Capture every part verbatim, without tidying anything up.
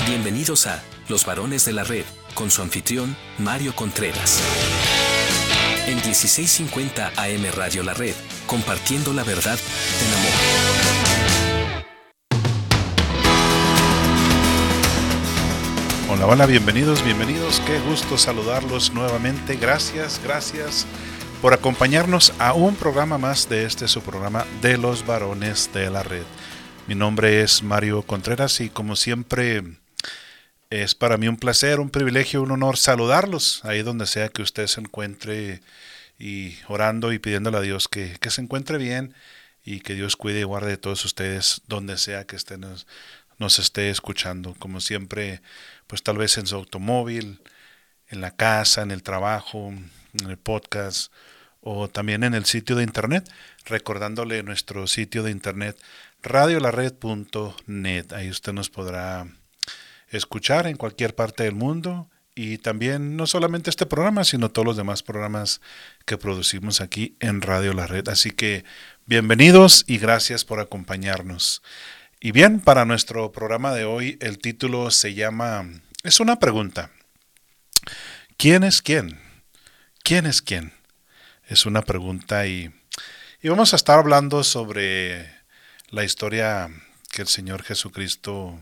Bienvenidos a Los Varones de la Red, con su anfitrión, Mario Contreras. En dieciséis cincuenta A M Radio La Red, compartiendo la verdad en amor. Hola, hola, bienvenidos, bienvenidos. Qué gusto saludarlos nuevamente. Gracias, gracias por acompañarnos a un programa más de este su programa de Los Varones de la Red. Mi nombre es Mario Contreras y como siempre es para mí un placer, un privilegio, un honor saludarlos ahí donde sea que usted se encuentre y orando y pidiéndole a Dios que, que se encuentre bien y que Dios cuide y guarde a todos ustedes donde sea que estén, nos, nos esté escuchando. Como siempre, pues tal vez en su automóvil, en la casa, en el trabajo, en el podcast o también en el sitio de internet, recordándole nuestro sitio de internet radio la red punto net. Ahí usted nos podrá escuchar en cualquier parte del mundo y también no solamente este programa, sino todos los demás programas que producimos aquí en Radio La Red. Así que bienvenidos y gracias por acompañarnos. Y bien, para nuestro programa de hoy, el título se llama, es una pregunta. ¿Quién es quién? ¿Quién es quién? Es una pregunta y, y vamos a estar hablando sobre la historia que el Señor Jesucristo,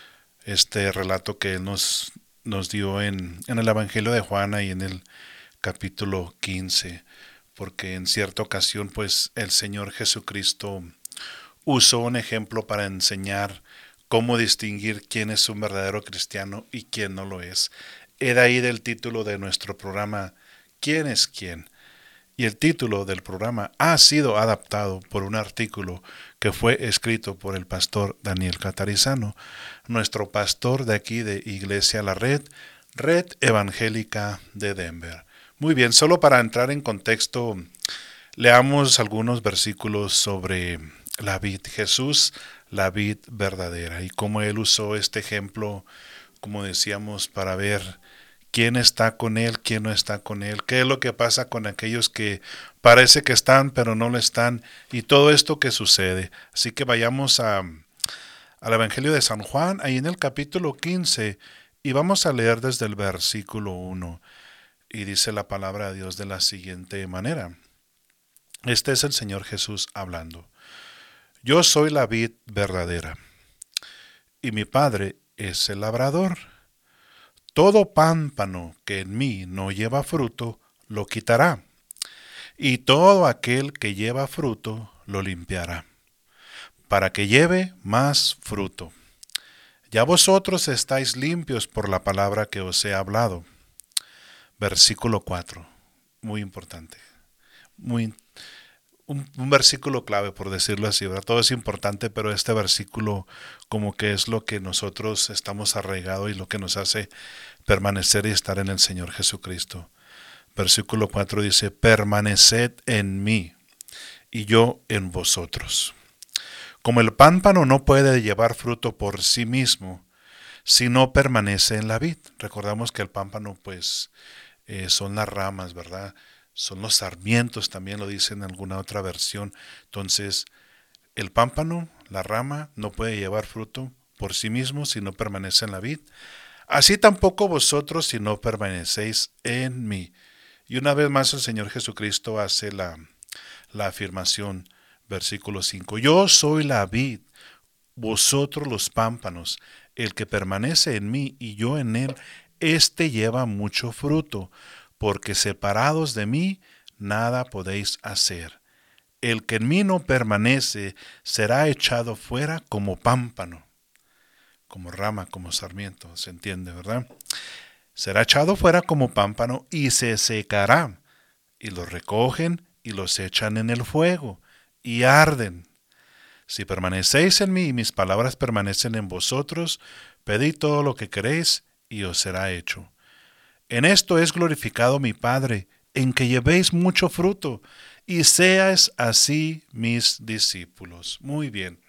este relato que Él nos, nos dio en, en el Evangelio de Juan y en el capítulo quince, porque en cierta ocasión pues el Señor Jesucristo usó un ejemplo para enseñar cómo distinguir quién es un verdadero cristiano y quién no lo es. Era ahí del título de nuestro programa, ¿quién es quién? Y el título del programa ha sido adaptado por un artículo que fue escrito por el pastor Daniel Catarizano, nuestro pastor de aquí de Iglesia La Red, Red Evangélica de Denver. Muy bien, solo para entrar en contexto, leamos algunos versículos sobre la vid, Jesús, la vid verdadera, y cómo Él usó este ejemplo, como decíamos, para ver quién está con Él, quién no está con Él, qué es lo que pasa con aquellos que parece que están, pero no lo están, y todo esto que sucede. Así que vayamos a, al Evangelio de San Juan, ahí en el capítulo quince, y vamos a leer desde el versículo uno, y dice la palabra de Dios de la siguiente manera. Este es el Señor Jesús hablando. Yo soy la vid verdadera, y mi Padre es el labrador. Todo pámpano que en mí no lleva fruto, lo quitará, y todo aquel que lleva fruto, lo limpiará, para que lleve más fruto. Ya vosotros estáis limpios por la palabra que os he hablado. Versículo cuatro, muy importante, muy un, un versículo clave, por decirlo así, ¿verdad? Todo es importante, pero este versículo como que es lo que nosotros estamos arraigados y lo que nos hace permanecer y estar en el Señor Jesucristo. Versículo cuatro dice, permaneced en mí y yo en vosotros. Como el pámpano no puede llevar fruto por sí mismo, si no permanece en la vid. Recordamos que el pámpano pues eh, son las ramas, ¿verdad? Son los sarmientos, también lo dice en alguna otra versión. Entonces, el pámpano, la rama, no puede llevar fruto por sí mismo si no permanece en la vid. Así tampoco vosotros si no permanecéis en mí. Y una vez más el Señor Jesucristo hace la, la afirmación, versículo cinco. Yo soy la vid, vosotros los pámpanos. El que permanece en mí y yo en él, éste lleva mucho fruto, porque separados de mí nada podéis hacer. El que en mí no permanece será echado fuera como pámpano, como rama, como sarmiento, se entiende, ¿verdad? Será echado fuera como pámpano y se secará, y los recogen y los echan en el fuego, y arden. Si permanecéis en mí y mis palabras permanecen en vosotros, pedid todo lo que queréis y os será hecho. En esto es glorificado mi Padre, en que llevéis mucho fruto, y seáis así mis discípulos. Muy bien.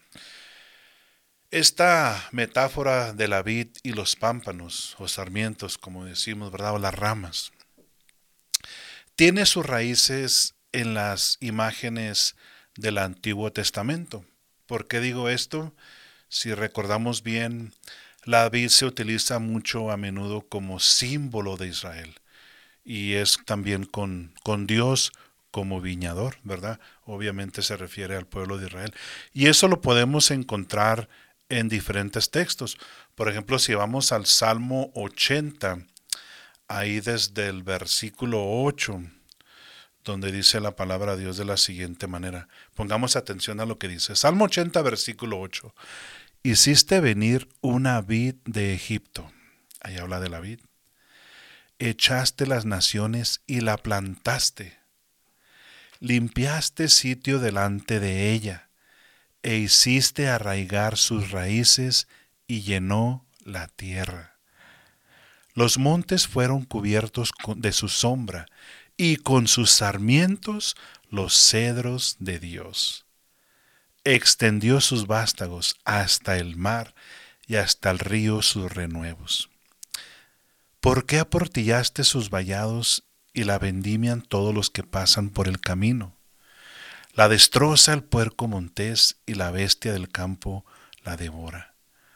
Esta metáfora de la vid y los pámpanos, o sarmientos, como decimos, ¿verdad? O las ramas, tiene sus raíces en las imágenes del Antiguo Testamento. ¿Por qué digo esto? Si recordamos bien La vid se utiliza mucho a menudo como símbolo de Israel y es también con, con Dios como viñador, ¿verdad? Obviamente se refiere al pueblo de Israel. Y eso lo podemos encontrar en diferentes textos. Por ejemplo, si vamos al Salmo ochenta, ahí desde el versículo ocho, donde dice la palabra de Dios de la siguiente manera. Pongamos atención a lo que dice. Salmo ochenta, versículo ocho. Hiciste venir una vid de Egipto. Ahí habla de la vid. Echaste las naciones y la plantaste. Limpiaste sitio delante de ella, e hiciste arraigar sus raíces y llenó la tierra. Los montes fueron cubiertos de su sombra, y con sus sarmientos los cedros de Dios. Extendió sus vástagos hasta el mar y hasta el río sus renuevos. ¿Por qué aportillaste sus vallados y la vendimian todos los que pasan por el camino? La destroza el puerco montés y la bestia del campo la devora.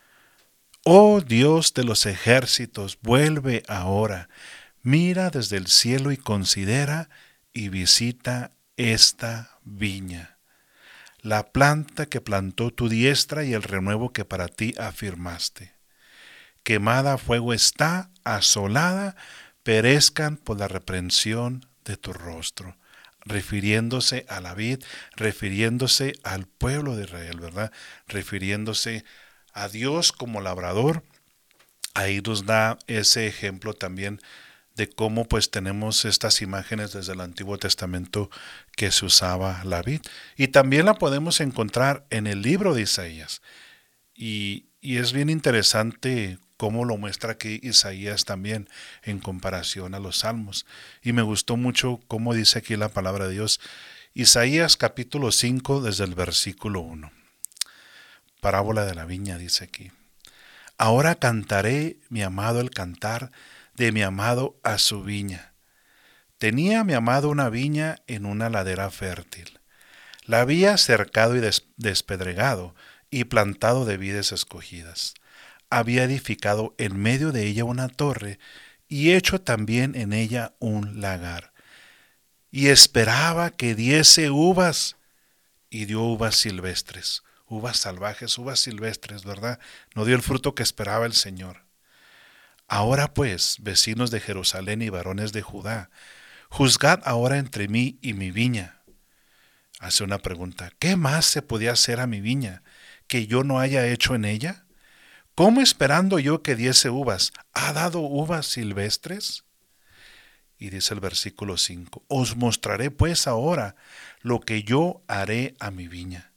Oh Dios de los ejércitos, vuelve ahora, mira desde el cielo y considera y visita esta viña, la planta que plantó tu diestra y el renuevo que para ti afirmaste. Quemada a fuego está, asolada, perezcan por la reprensión de tu rostro. Refiriéndose a la vid, refiriéndose al pueblo de Israel, ¿verdad? Refiriéndose a Dios como labrador. Ahí nos da ese ejemplo también de cómo pues tenemos estas imágenes desde el Antiguo Testamento que se usaba la vid. Y también la podemos encontrar en el libro de Isaías. Y, y es bien interesante cómo lo muestra aquí Isaías también en comparación a los salmos. Y me gustó mucho cómo dice aquí la palabra de Dios. Isaías capítulo cinco desde el versículo uno. Parábola de la viña dice aquí. Ahora cantaré mi amado el cantar de mi amado a su viña. Tenía mi amado una viña en una ladera fértil. La había cercado y des- despedregado y plantado de vides escogidas. Había edificado en medio de ella una torre y hecho también en ella un lagar. Y esperaba que diese uvas, y dio uvas silvestres, uvas salvajes, uvas silvestres, ¿verdad? No dio el fruto que esperaba el Señor. Ahora pues, vecinos de Jerusalén y varones de Judá, juzgad ahora entre mí y mi viña. Hace una pregunta, ¿qué más se podía hacer a mi viña que yo no haya hecho en ella? ¿Cómo esperando yo que diese uvas, ha dado uvas silvestres? Y dice el versículo cinco, os mostraré pues ahora lo que yo haré a mi viña.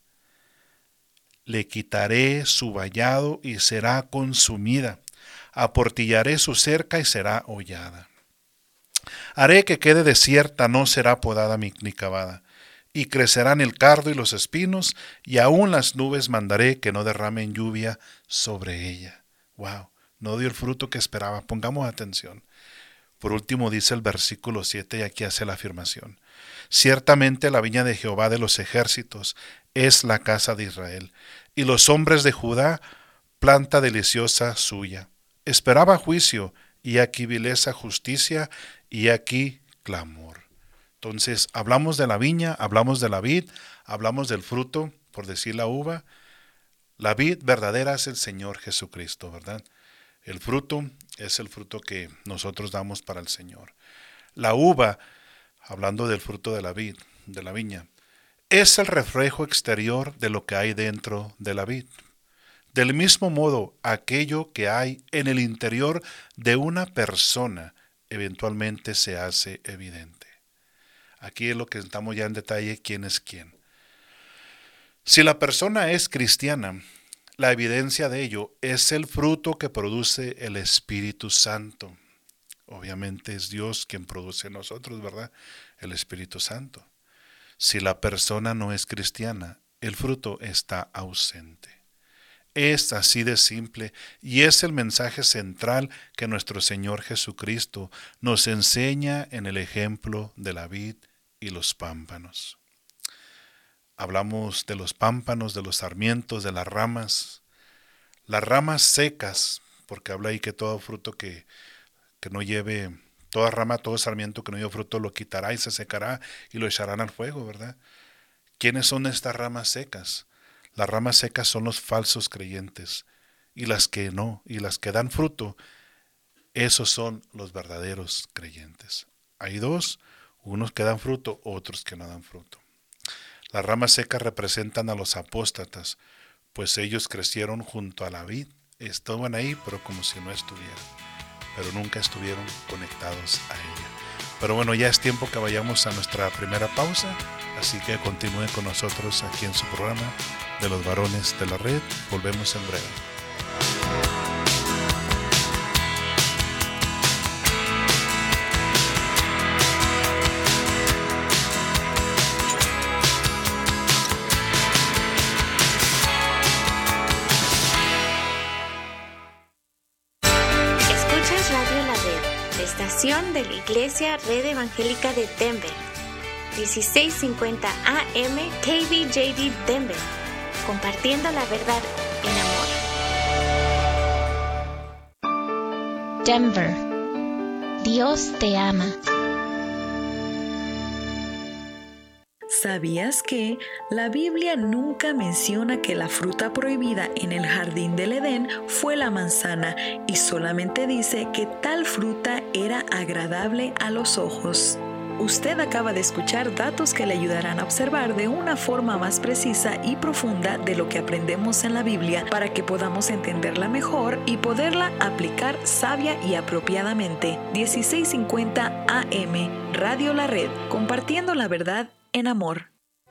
Le quitaré su vallado y será consumida, aportillaré su cerca y será hollada. Haré que quede desierta, no será podada ni cavada, y crecerán el cardo y los espinos, y aún las nubes mandaré que no derramen lluvia sobre ella. Wow, no dio el fruto que esperaba. Pongamos atención. Por último dice el versículo siete, y aquí hace la afirmación. Ciertamente la viña de Jehová de los ejércitos es la casa de Israel, y los hombres de Judá, planta deliciosa suya. Esperaba juicio, y aquí vileza justicia, y aquí clamor. Entonces, hablamos de la viña, hablamos de la vid, hablamos del fruto, por decir la uva. La vid verdadera es el Señor Jesucristo, ¿verdad? El fruto es el fruto que nosotros damos para el Señor. La uva, hablando del fruto de la vid, de la viña, es el reflejo exterior de lo que hay dentro de la vid. Del mismo modo, aquello que hay en el interior de una persona eventualmente se hace evidente. Aquí es lo que estamos ya en detalle, quién es quién. Si la persona es cristiana, la evidencia de ello es el fruto que produce el Espíritu Santo. Obviamente es Dios quien produce en nosotros, ¿verdad? El Espíritu Santo. Si la persona no es cristiana, el fruto está ausente. Es así de simple y es el mensaje central que nuestro Señor Jesucristo nos enseña en el ejemplo de la vid y los pámpanos. Hablamos de los pámpanos, de los sarmientos, de las ramas. Las ramas secas porque habla ahí que todo fruto que, que no lleve, toda rama, todo sarmiento que no lleve fruto lo quitará y se secará y lo echarán al fuego, ¿verdad? ¿Quiénes son estas ramas secas? Las ramas secas son los falsos creyentes, y las que no, y las que dan fruto, esos son los verdaderos creyentes. Hay dos, unos que dan fruto, otros que no dan fruto. Las ramas secas representan a los apóstatas, pues ellos crecieron junto a la vid, estaban ahí, pero como si no estuvieran, pero nunca estuvieron conectados a ella. Pero bueno, ya es tiempo que vayamos a nuestra primera pausa, así que continúen con nosotros aquí en su programa de los varones de la red. Volvemos en breve. Estación de la Iglesia Red Evangélica de Denver, dieciséis cincuenta A M K B J D Denver, compartiendo la verdad en amor. Denver, Dios te ama. ¿Sabías que la Biblia nunca menciona que la fruta prohibida en el jardín del Edén fue la manzana y solamente dice que tal fruta era agradable a los ojos? Usted acaba de escuchar datos que le ayudarán a observar de una forma más precisa y profunda de lo que aprendemos en la Biblia para que podamos entenderla mejor y poderla aplicar sabia y apropiadamente. dieciséis cincuenta A M, Radio La Red, compartiendo la verdad en amor.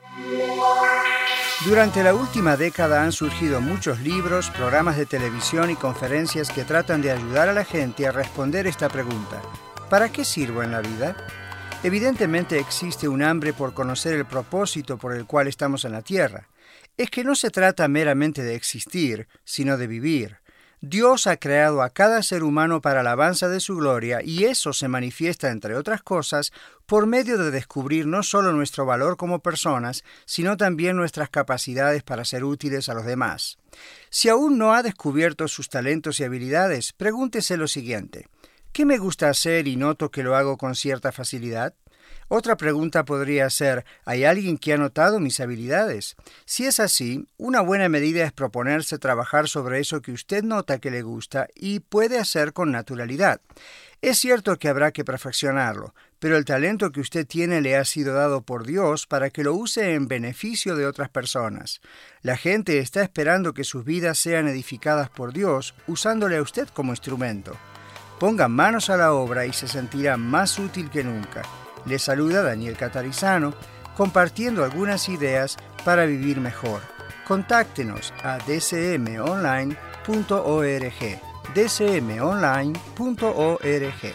Durante la última década han surgido muchos libros, programas de televisión y conferencias que tratan de ayudar a la gente a responder esta pregunta: ¿para qué sirvo en la vida? Evidentemente existe un hambre por conocer el propósito por el cual estamos en la tierra. Es que no se trata meramente de existir, sino de vivir. Dios ha creado a cada ser humano para la alabanza de su gloria, y eso se manifiesta, entre otras cosas, por medio de descubrir no solo nuestro valor como personas, sino también nuestras capacidades para ser útiles a los demás. Si aún no ha descubierto sus talentos y habilidades, pregúntese lo siguiente: ¿qué me gusta hacer y noto que lo hago con cierta facilidad? Otra pregunta podría ser: ¿hay alguien que ha notado mis habilidades? Si es así, una buena medida es proponerse trabajar sobre eso que usted nota que le gusta y puede hacer con naturalidad. Es cierto que habrá que perfeccionarlo, pero el talento que usted tiene le ha sido dado por Dios para que lo use en beneficio de otras personas. La gente está esperando que sus vidas sean edificadas por Dios, usándole a usted como instrumento. Ponga manos a la obra y se sentirá más útil que nunca. Le saluda Daniel Catarizano, compartiendo algunas ideas para vivir mejor. Contáctenos a d c m online punto org. d c m online punto org.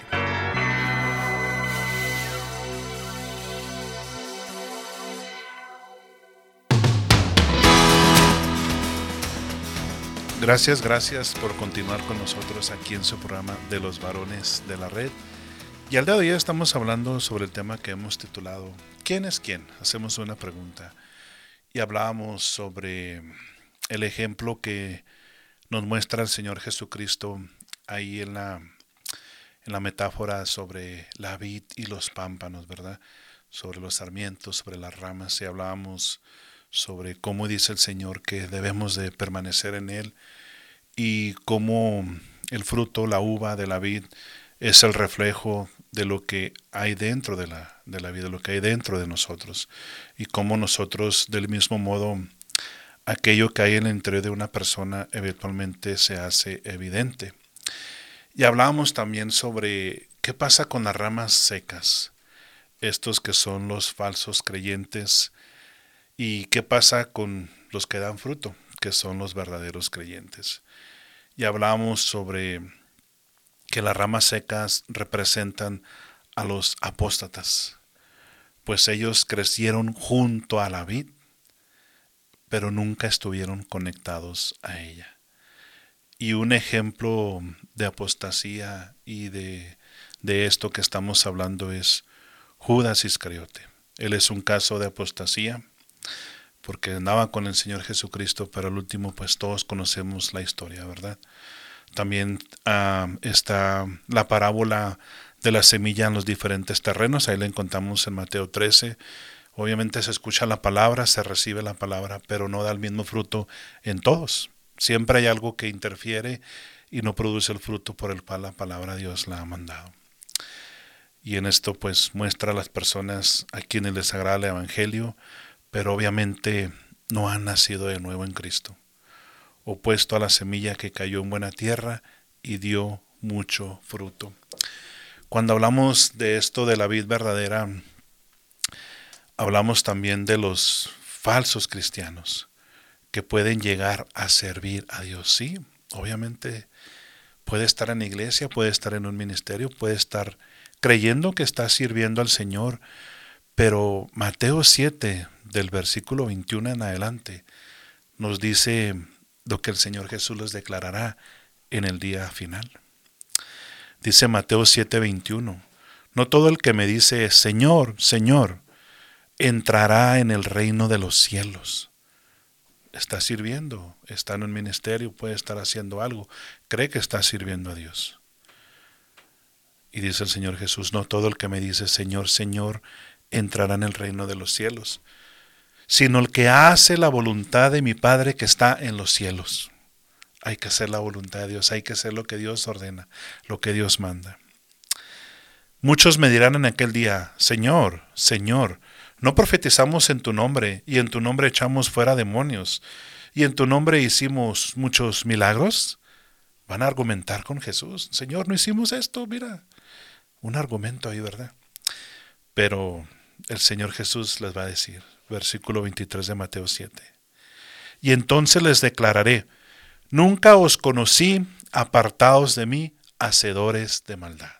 Gracias, gracias por continuar con nosotros aquí en su programa de los varones de la red. Y al día de hoy estamos hablando sobre el tema que hemos titulado ¿quién es quién? Hacemos una pregunta. Y hablábamos sobre el ejemplo que nos muestra el Señor Jesucristo ahí en la, en la metáfora sobre la vid y los pámpanos, ¿verdad? Sobre los sarmientos, sobre las ramas. Y hablábamos sobre cómo dice el Señor que debemos de permanecer en Él y cómo el fruto, la uva de la vid, es el reflejo de lo que hay dentro de la, de la vida, lo que hay dentro de nosotros, y cómo nosotros, del mismo modo, aquello que hay en el interior de una persona eventualmente se hace evidente. Y hablábamos también sobre qué pasa con las ramas secas, estos que son los falsos creyentes, y qué pasa con los que dan fruto, que son los verdaderos creyentes. Y hablábamos sobre que las ramas secas representan a los apóstatas, pues ellos crecieron junto a la vid, pero nunca estuvieron conectados a ella. Y un ejemplo de apostasía y de, de esto que estamos hablando es Judas Iscariote. Él es un caso de apostasía, porque andaba con el Señor Jesucristo, pero al último pues todos conocemos la historia, ¿verdad? También uh, está la parábola de la semilla en los diferentes terrenos. Ahí la encontramos en Mateo trece. Obviamente se escucha la palabra, se recibe la palabra, pero no da el mismo fruto en todos. Siempre hay algo que interfiere y no produce el fruto por el cual la palabra de Dios la ha mandado. Y en esto pues muestra a las personas a quienes les agrada el Evangelio, pero obviamente no han nacido de nuevo en Cristo. Opuesto a la semilla que cayó en buena tierra y dio mucho fruto. Cuando hablamos de esto de la vid verdadera, hablamos también de los falsos cristianos que pueden llegar a servir a Dios. Sí, obviamente puede estar en la iglesia, puede estar en un ministerio, puede estar creyendo que está sirviendo al Señor, pero Mateo siete, del versículo veintiuno en adelante, nos dice lo que el Señor Jesús les declarará en el día final. Dice Mateo siete veintiuno, no todo el que me dice Señor, Señor, entrará en el reino de los cielos. Está sirviendo, está en un ministerio, puede estar haciendo algo, cree que está sirviendo a Dios. Y dice el Señor Jesús, no todo el que me dice Señor, Señor, entrará en el reino de los cielos, sino el que hace la voluntad de mi Padre que está en los cielos. Hay que hacer la voluntad de Dios, hay que hacer lo que Dios ordena, lo que Dios manda. Muchos me dirán en aquel día, Señor, Señor, ¿no profetizamos en tu nombre, y en tu nombre echamos fuera demonios, y en tu nombre hicimos muchos milagros? Van a argumentar con Jesús, Señor, no hicimos esto, mira. Un argumento ahí, ¿verdad? Pero el Señor Jesús les va a decir, versículo veintitrés de Mateo siete, y entonces les declararé, nunca os conocí, apartaos de mí, hacedores de maldad.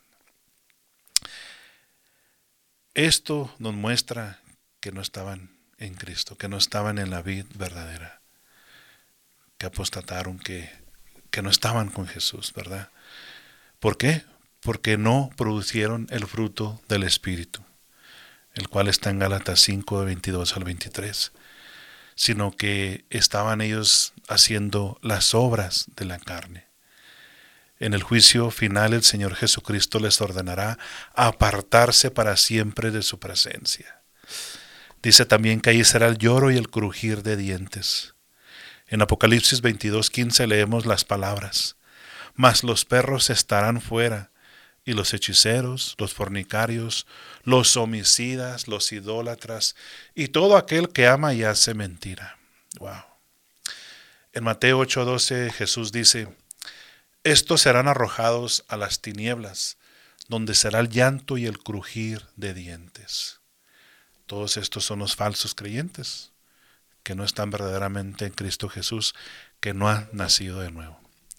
Esto nos muestra que no estaban en Cristo, que no estaban en la vid verdadera, que apostataron, que, que no estaban con Jesús, ¿verdad? ¿Por qué? Porque no producieron el fruto del Espíritu, el cual está en Gálatas cinco, de veintidós al veintitrés, sino que estaban ellos haciendo las obras de la carne. En el juicio final el Señor Jesucristo les ordenará apartarse para siempre de su presencia. Dice también que ahí será el lloro y el crujir de dientes. En Apocalipsis veintidós quince leemos las palabras, mas los perros estarán fuera, y los hechiceros, los fornicarios, los homicidas, los idólatras, y todo aquel que ama y hace mentira. Wow. En Mateo ocho doce Jesús dice, estos serán arrojados a las tinieblas, donde será el llanto y el crujir de dientes. Todos estos son los falsos creyentes, que no están verdaderamente en Cristo Jesús, que no han nacido de nuevo.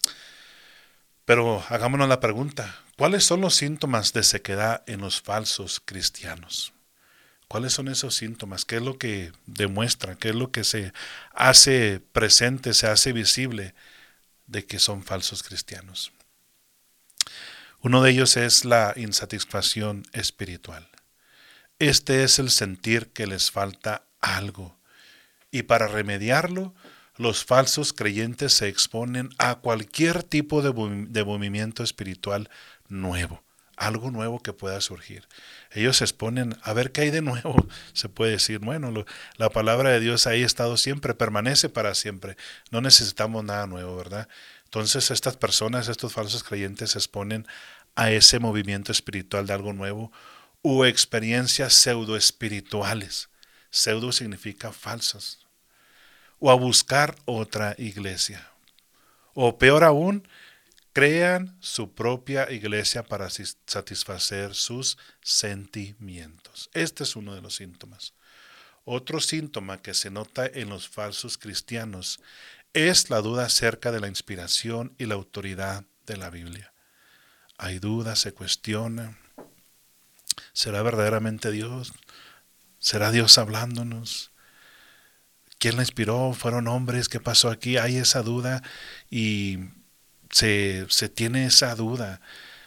Pero hagámonos la pregunta, ¿cuáles son los síntomas de sequedad en los falsos cristianos? ¿Cuáles son esos síntomas? ¿Qué es lo que demuestra? ¿Qué es lo que se hace presente, se hace visible de que son falsos cristianos? Uno de ellos es la insatisfacción espiritual. Este es el sentir que les falta algo. Y para remediarlo, los falsos creyentes se exponen a cualquier tipo de, de movimiento espiritual nuevo, algo nuevo que pueda surgir. Ellos se exponen a ver qué hay de nuevo. Se puede decir, bueno, lo, la palabra de Dios ahí ha estado siempre, permanece para siempre. No necesitamos nada nuevo, ¿verdad? Entonces estas personas, estos falsos creyentes se exponen a ese movimiento espiritual de algo nuevo u experiencias pseudoespirituales. Pseudo significa falsas. O a buscar otra iglesia. O peor aún, crean su propia iglesia para satisfacer sus sentimientos. Este es uno de los síntomas. Otro síntoma que se nota en los falsos cristianos es la duda acerca de la inspiración y la autoridad de la Biblia. Hay dudas, se cuestiona. ¿Será verdaderamente Dios? ¿Será Dios hablándonos? ¿Quién la inspiró? ¿Fueron hombres? ¿Qué pasó aquí? Hay esa duda y se, se tiene esa duda.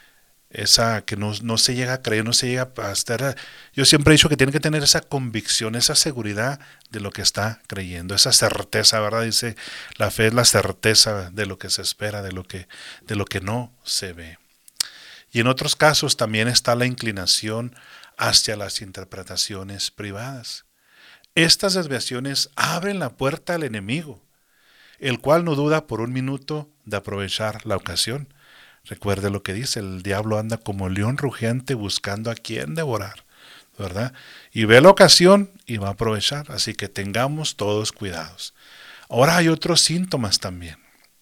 esa que no, no se llega a creer, no se llega a estar. Yo siempre he dicho que tiene que tener esa convicción, esa seguridad de lo que está creyendo, esa certeza, ¿verdad? Dice, la fe es la certeza de lo que se espera, de lo que, de lo que no se ve. Y en otros casos también está la inclinación hacia las interpretaciones privadas. Estas desviaciones abren la puerta al enemigo, el cual no duda por un minuto de aprovechar la ocasión. Recuerde lo que dice, el diablo anda como león rugiente buscando a quien devorar, ¿verdad? Y ve la ocasión y va a aprovechar, así que tengamos todos cuidados. Ahora hay otros síntomas también,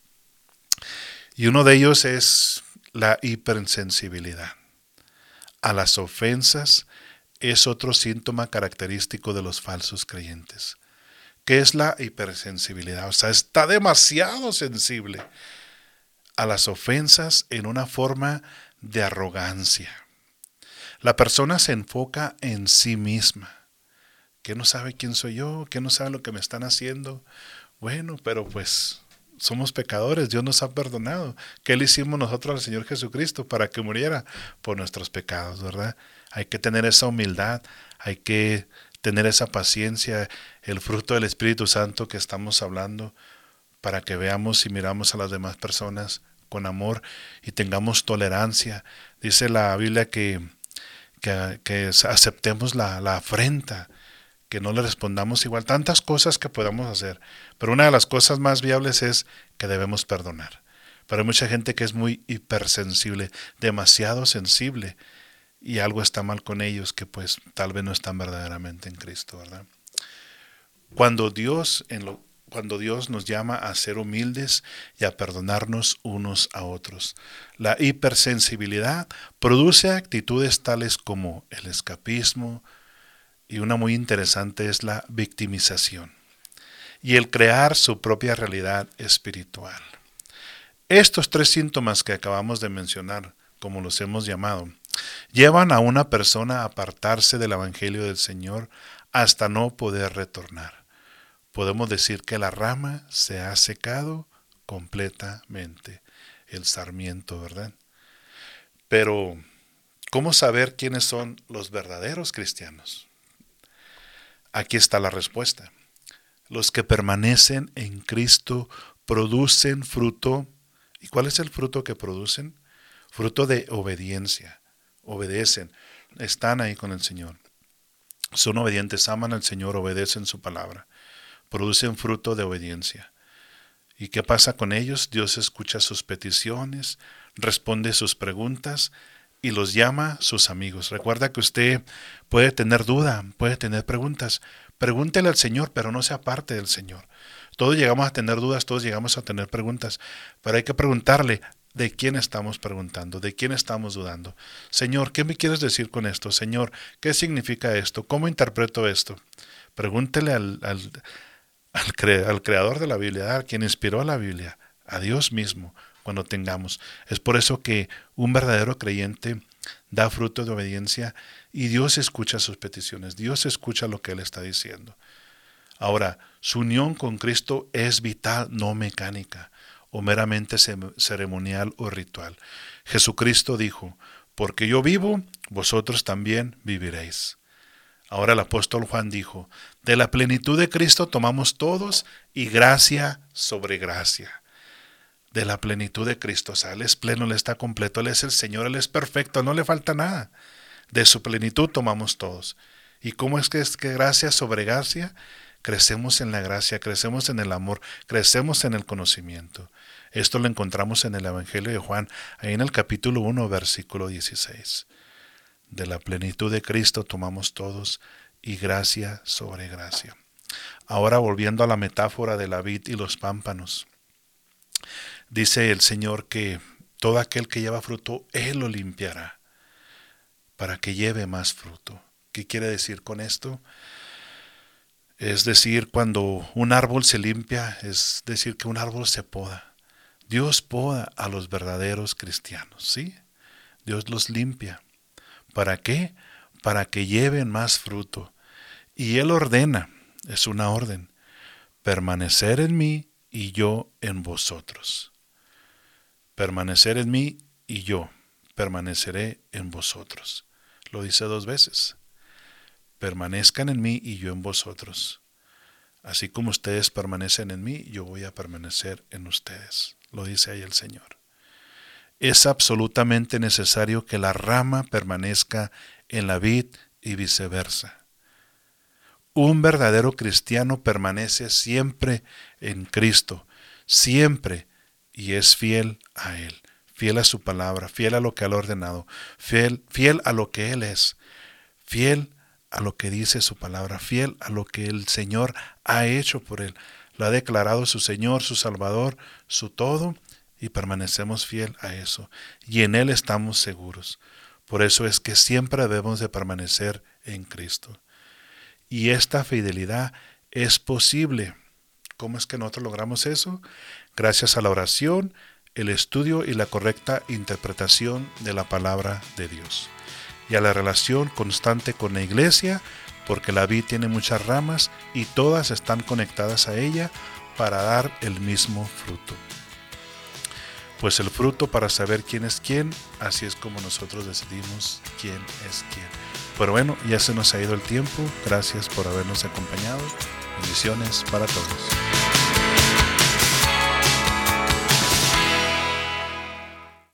y uno de ellos es la hipersensibilidad a las ofensas. Es otro síntoma característico de los falsos creyentes. ¿Qué es la hipersensibilidad? O sea, está demasiado sensible a las ofensas en una forma de arrogancia. La persona se enfoca en sí misma. ¿Qué no sabe quién soy yo? ¿Qué no sabe lo que me están haciendo? Bueno, pero pues somos pecadores, Dios nos ha perdonado. ¿Qué le hicimos nosotros al Señor Jesucristo para que muriera por nuestros pecados, verdad? Hay que tener esa humildad, hay que tener esa paciencia, el fruto del Espíritu Santo que estamos hablando, para que veamos y miramos a las demás personas con amor y tengamos tolerancia. Dice la Biblia que, que, que aceptemos la, la afrenta, que no le respondamos igual, tantas cosas que podamos hacer, pero una de las cosas más viables es que debemos perdonar. Pero hay mucha gente que es muy hipersensible, demasiado sensible, y algo está mal con ellos, que pues tal vez no están verdaderamente en Cristo, ¿verdad? Cuando Dios, en lo, cuando Dios nos llama a ser humildes y a perdonarnos unos a otros, la hipersensibilidad produce actitudes tales como el escapismo, y una muy interesante es la victimización y el crear su propia realidad espiritual. Estos tres síntomas que acabamos de mencionar, como los hemos llamado, llevan a una persona a apartarse del Evangelio del Señor hasta no poder retornar. Podemos decir que la rama se ha secado completamente, el sarmiento, ¿verdad? Pero, ¿cómo saber quiénes son los verdaderos cristianos? Aquí está la respuesta. Los que permanecen en Cristo producen fruto. ¿Y cuál es el fruto que producen? Fruto de obediencia. Obedecen, están ahí con el Señor. Son obedientes, aman al Señor, obedecen su palabra. Producen fruto de obediencia. ¿Y qué pasa con ellos? Dios escucha sus peticiones, responde sus preguntas y los llama sus amigos. Recuerda que usted puede tener duda, puede tener preguntas. Pregúntele al Señor, pero no se aparte del Señor. Todos llegamos a tener dudas, todos llegamos a tener preguntas, pero hay que preguntarle de quién estamos preguntando, de quién estamos dudando. Señor, ¿qué me quieres decir con esto? Señor, ¿qué significa esto? ¿Cómo interpreto esto? Pregúntele al, al, al, cre, al creador de la Biblia, a quien inspiró a la Biblia, a Dios mismo, cuando tengamos. Es por eso que un verdadero creyente da fruto de obediencia y Dios escucha sus peticiones, Dios escucha lo que Él está diciendo. Ahora, su unión con Cristo es vital, no mecánica, o meramente ceremonial o ritual. Jesucristo dijo, porque yo vivo, vosotros también viviréis. Ahora el apóstol Juan dijo, de la plenitud de Cristo tomamos todos y gracia sobre gracia. De la plenitud de Cristo, o sea, Él es pleno, Él está completo, Él es el Señor, Él es perfecto, no le falta nada. De su plenitud tomamos todos. ¿Y cómo es que es que gracia sobre gracia? Crecemos en la gracia, crecemos en el amor, crecemos en el conocimiento. Esto lo encontramos en el Evangelio de Juan, ahí en el capítulo uno, versículo dieciséis. De la plenitud de Cristo tomamos todos y gracia sobre gracia. Ahora volviendo a la metáfora de la vid y los pámpanos. Dice el Señor que todo aquel que lleva fruto, Él lo limpiará para que lleve más fruto. ¿Qué quiere decir con esto? Es decir, cuando un árbol se limpia, es decir que un árbol se poda. Dios poda a los verdaderos cristianos, ¿sí? Dios los limpia. ¿Para qué? Para que lleven más fruto. Y Él ordena, es una orden, permanecer en mí y yo en vosotros. Permanecer en mí y yo. permaneceré en vosotros. Lo dice dos veces. Permanezcan en mí y yo en vosotros. Así como ustedes permanecen en mí, yo voy a permanecer en ustedes. Lo dice ahí el Señor. Es absolutamente necesario que la rama permanezca en la vid y viceversa. Un verdadero cristiano permanece siempre en Cristo, siempre, y es fiel a Él, fiel a su palabra, fiel a lo que Él ha ordenado, fiel, fiel a lo que Él es, fiel a lo que dice su palabra, fiel a lo que el Señor ha hecho por Él. Lo ha declarado su Señor, su Salvador, su todo, y permanecemos fiel a eso. Y en Él estamos seguros. Por eso es que siempre debemos de permanecer en Cristo. Y esta fidelidad es posible. ¿Cómo es que nosotros logramos eso? Gracias a la oración, el estudio y la correcta interpretación de la palabra de Dios. Y a la relación constante con la iglesia, porque la vid tiene muchas ramas y todas están conectadas a ella para dar el mismo fruto. Pues el fruto para saber quién es quién, así es como nosotros decidimos quién es quién. Pero bueno, ya se nos ha ido el tiempo. Gracias por habernos acompañado. Bendiciones para todos.